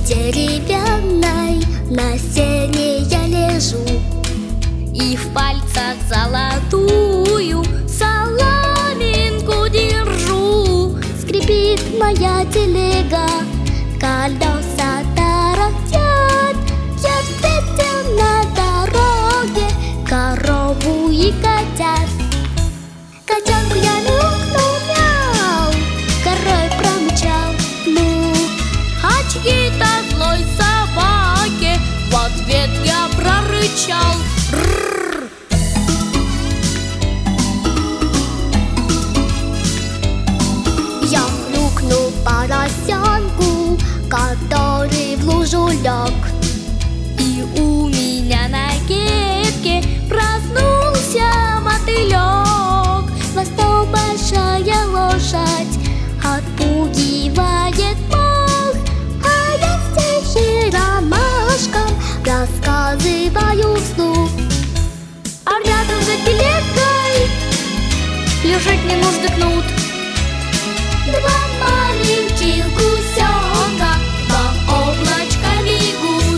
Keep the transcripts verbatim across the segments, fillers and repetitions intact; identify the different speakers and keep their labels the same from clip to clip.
Speaker 1: деревянной на сене я лежу,
Speaker 2: и в пальцах золотую соломинку держу.
Speaker 1: Скрипит моя телега, колеса тарахтят. Я встретил на дороге корову и котят. Котенку я мяукнул, мяу, корой промычал, ну.
Speaker 2: Очки-то злой собаке в ответ я прорычал. Рррр.
Speaker 1: Я хрюкнул поросенку, который в лужу лег,
Speaker 2: И у меня на кепке проснулся мотылек.
Speaker 1: хвостом большая лошадь отпугивает мох, а я стихи ромашкам рассказываю вслух.
Speaker 2: А рядом за телегой лежит мне нужды кнут.
Speaker 1: Два маленьких гусенка по облачка бегут.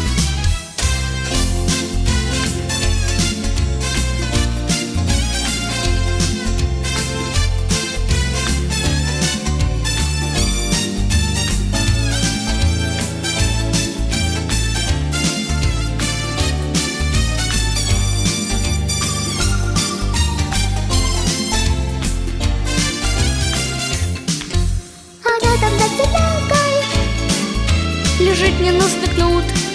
Speaker 2: Лежит мне нужды кнут.